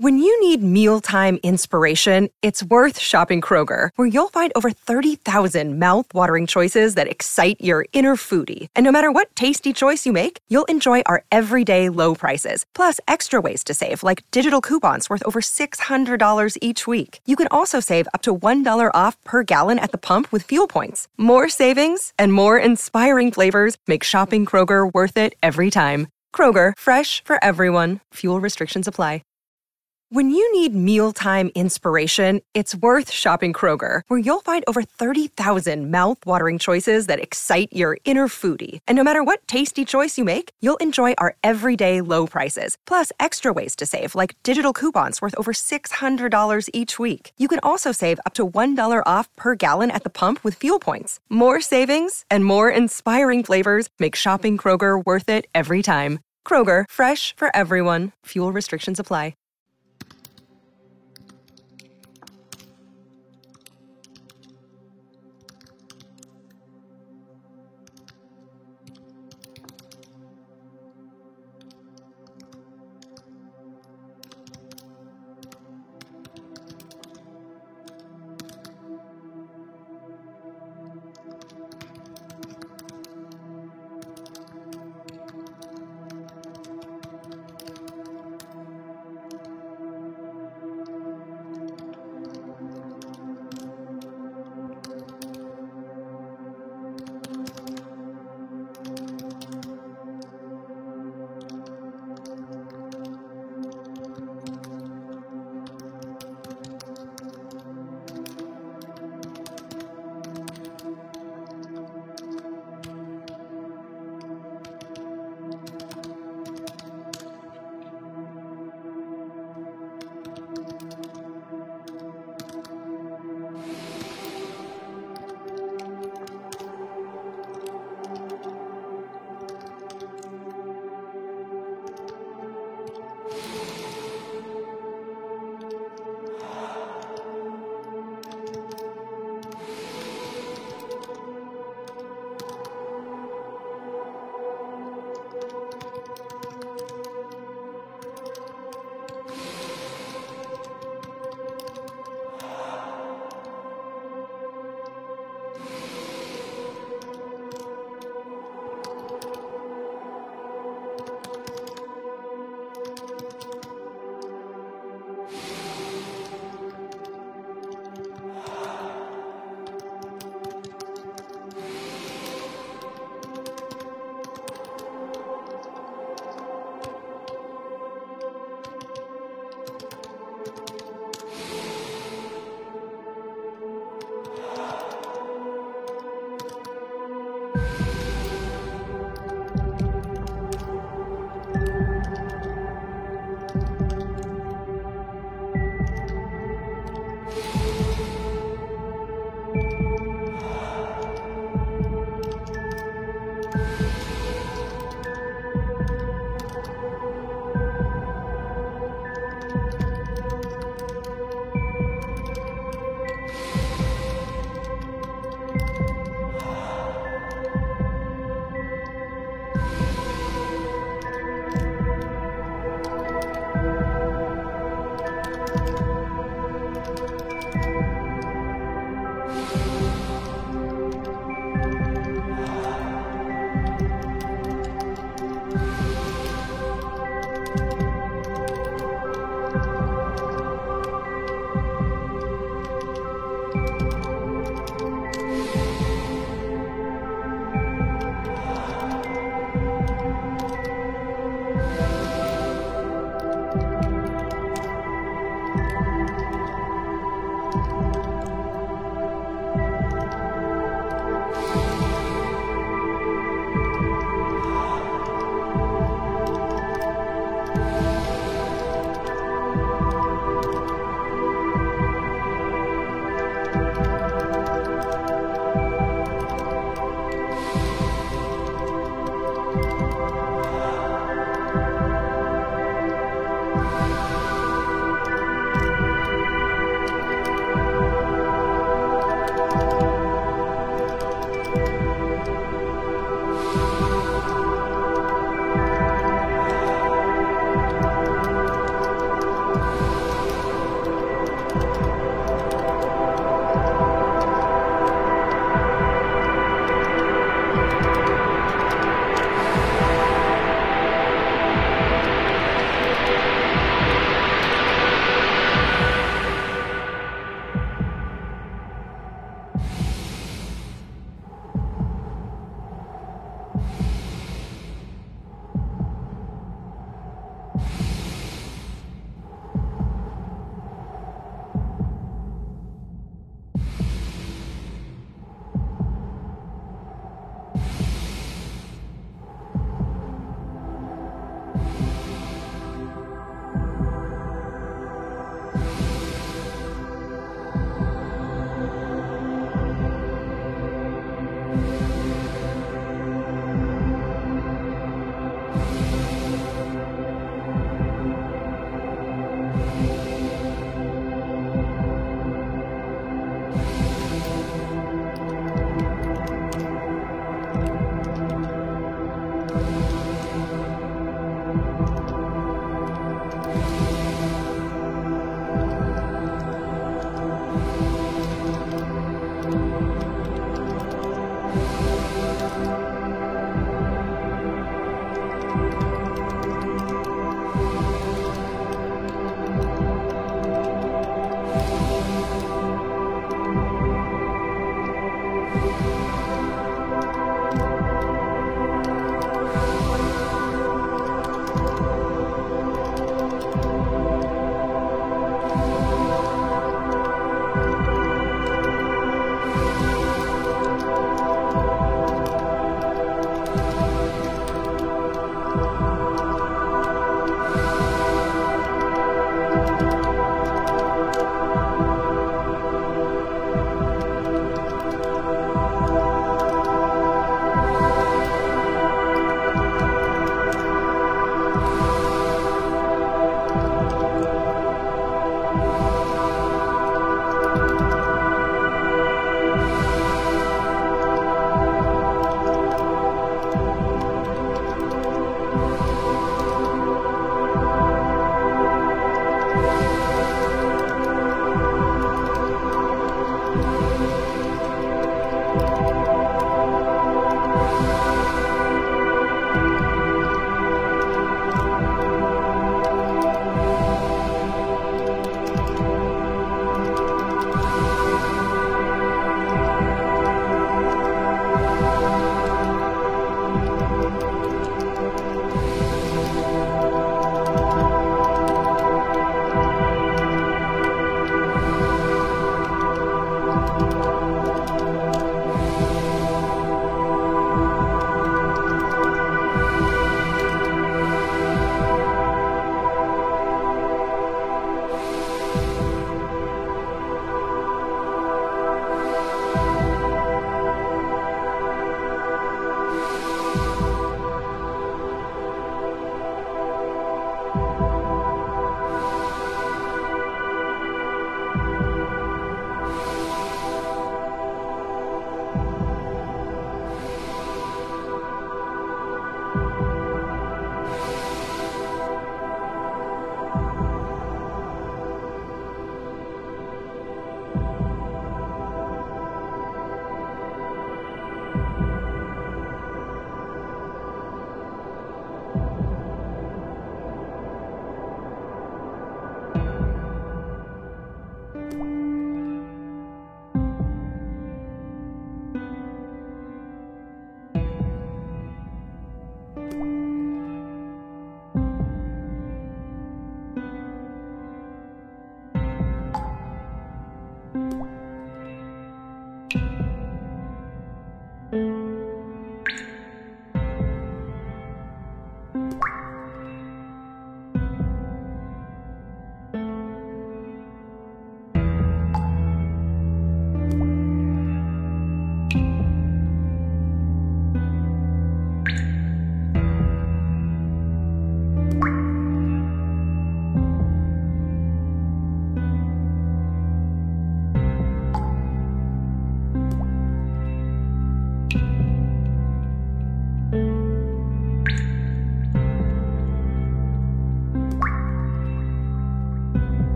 When you need mealtime inspiration, it's worth shopping Kroger, where you'll find over 30,000 mouth-watering choices that excite your inner foodie. And no matter what tasty choice you make, you'll enjoy our everyday low prices, plus extra ways to save, like digital coupons worth over $600 each week. You can also save up to $1 off per gallon at the pump with fuel points. More savings and more inspiring flavors make shopping Kroger worth it every time. Kroger, fresh for everyone. Fuel restrictions apply. When you need mealtime inspiration, it's worth shopping Kroger, where you'll find over 30,000 mouth-watering choices that excite your inner foodie. And no matter what tasty choice you make, you'll enjoy our everyday low prices, plus extra ways to save, like digital coupons worth over $600 each week. You can also save up to $1 off per gallon at the pump with fuel points. More savings and more inspiring flavors make shopping Kroger worth it every time. Kroger, fresh for everyone. Fuel restrictions apply.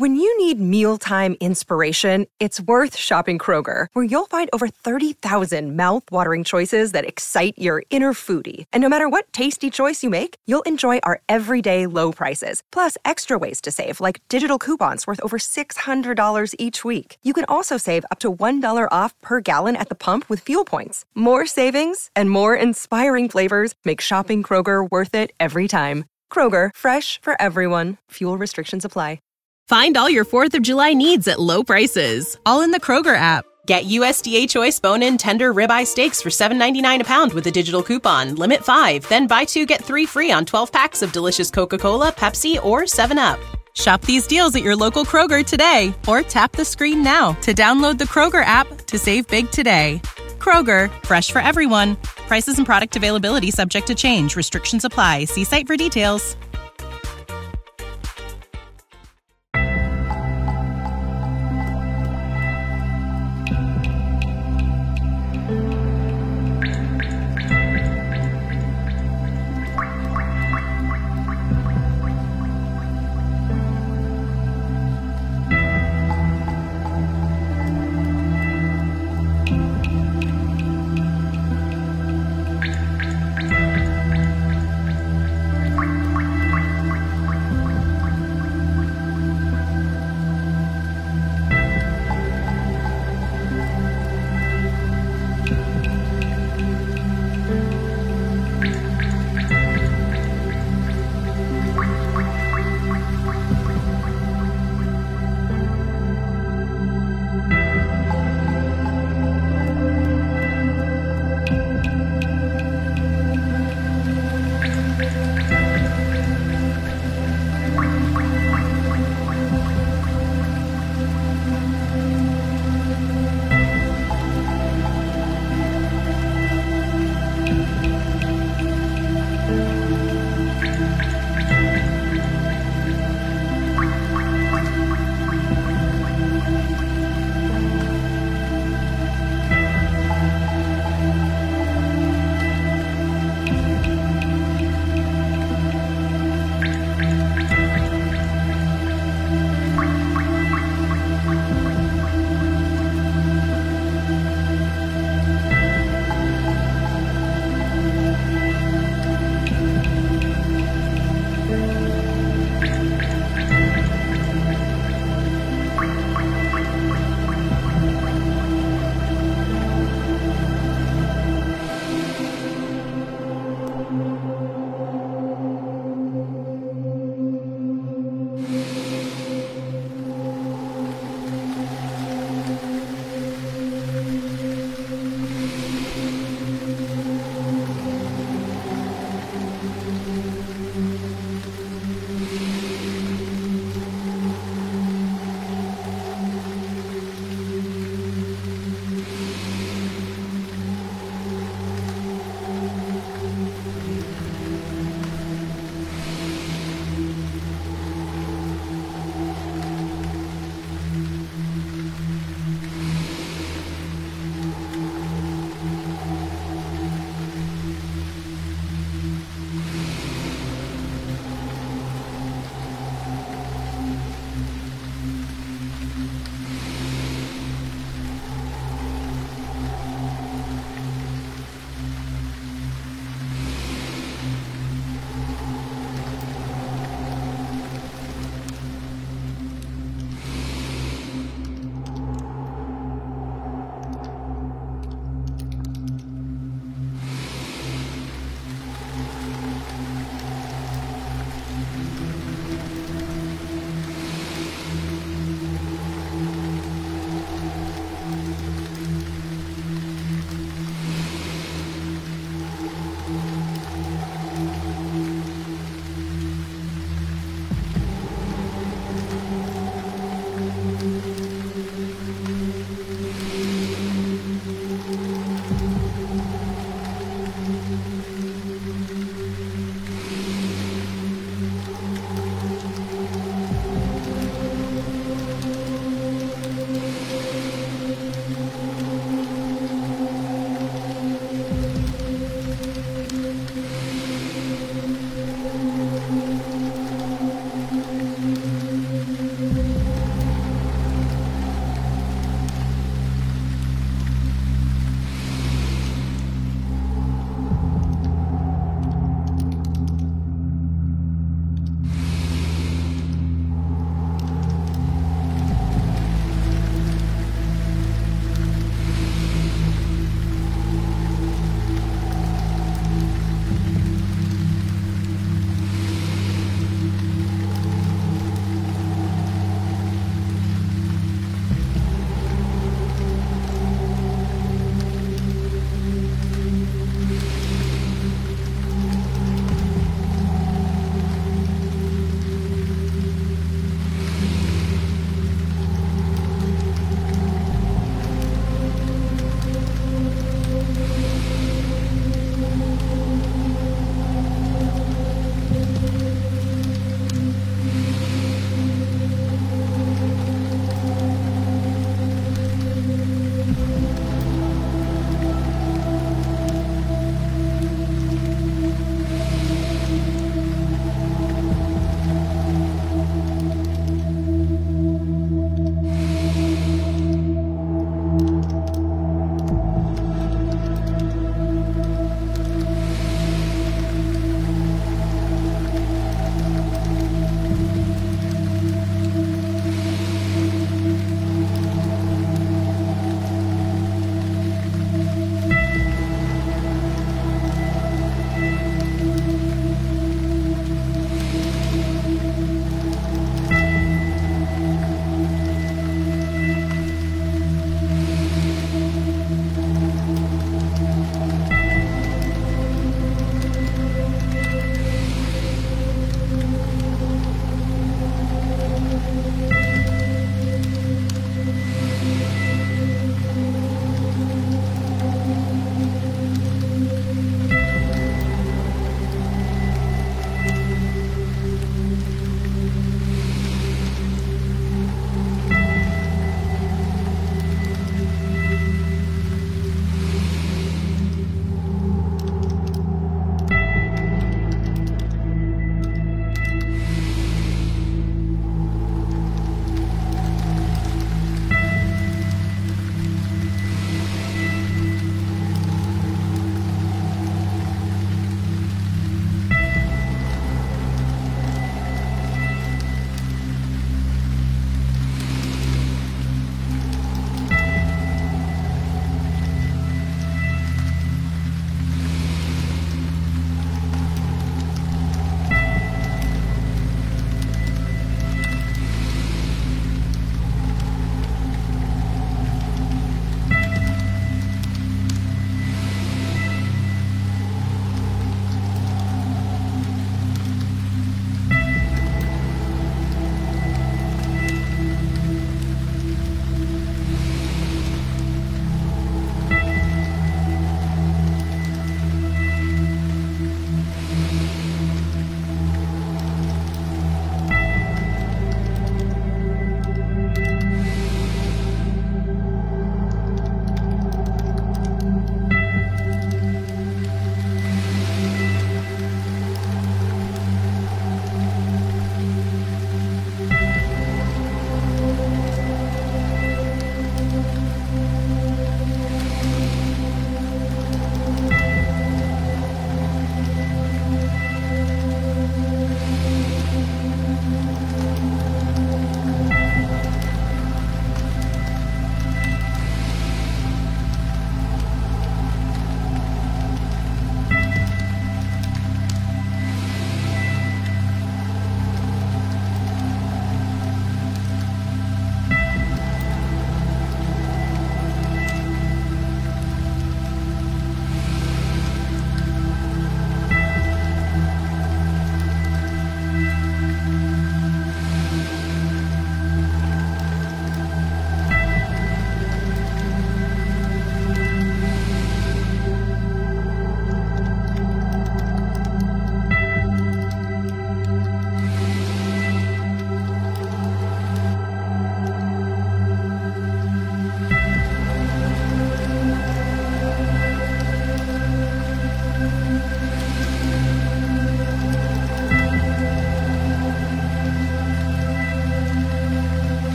When you need mealtime inspiration, it's worth shopping Kroger, where you'll find over 30,000 mouth-watering choices that excite your inner foodie. And no matter what tasty choice you make, you'll enjoy our everyday low prices, plus extra ways to save, like digital coupons worth over $600 each week. You can also save up to $1 off per gallon at the pump with fuel points. More savings and more inspiring flavors make shopping Kroger worth it every time. Kroger, fresh for everyone. Fuel restrictions apply. Find all your 4th of July needs at low prices, all in the Kroger app. Get USDA Choice bone-in tender ribeye steaks for $7.99 a pound with a digital coupon. Limit 5, then buy 2, get 3 free on 12 packs of delicious Coca-Cola, Pepsi, or 7-Up. Shop these deals at your local Kroger today, or tap the screen now to download the Kroger app to save big today. Kroger, fresh for everyone. Prices and product availability subject to change. Restrictions apply. See site for details.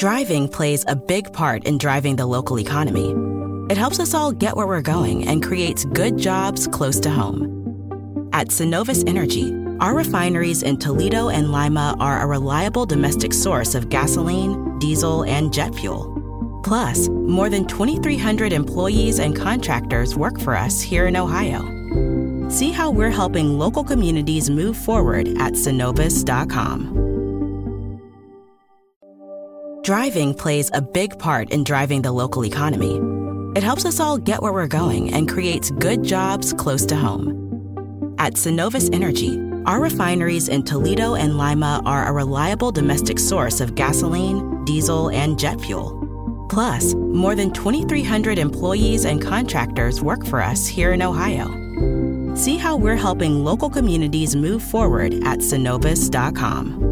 Driving plays a big part in driving the local economy. It helps us all get where we're going and creates good jobs close to home. At Synovus Energy, our refineries in Toledo and Lima are a reliable domestic source of gasoline, diesel, and jet fuel. Plus, more than 2,300 employees and contractors work for us here in Ohio. See how we're helping local communities move forward at Synovus.com. Driving plays a big part in driving the local economy. It helps us all get where we're going and creates good jobs close to home. At Synovus Energy, our refineries in Toledo and Lima are a reliable domestic source of gasoline, diesel, and jet fuel. Plus, more than 2,300 employees and contractors work for us here in Ohio. See how we're helping local communities move forward at Synovus.com.